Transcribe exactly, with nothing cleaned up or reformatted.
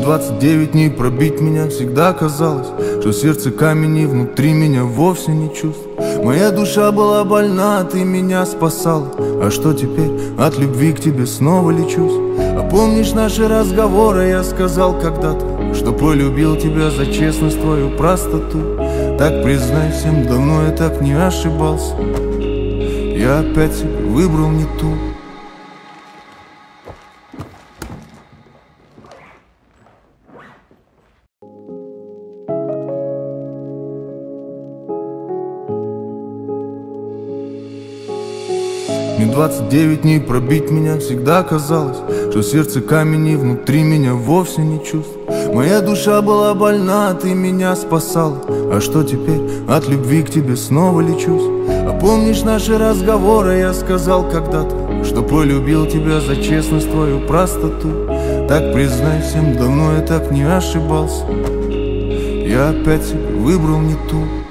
двадцать девять дней пробить меня всегда казалось, что сердце камень и внутри меня вовсе не чувств. Моя душа была больна, ты меня спасала. А что теперь? От любви к тебе снова лечусь. А помнишь наши разговоры? Я сказал когда-то, что полюбил тебя за честность, твою простоту. Так признайся, давно я так не ошибался. Я опять себе выбрал не ту. Мне двадцать девять дней пробить меня всегда казалось, что сердце камень и внутри меня вовсе не чувств. Моя душа была больна, ты меня спасала. А что теперь? От любви к тебе снова лечусь. А помнишь наши разговоры? Я сказал когда-то, что полюбил тебя за честность, твою простоту. Так признайся, давно я так не ошибался. Я опять себе выбрал не ту.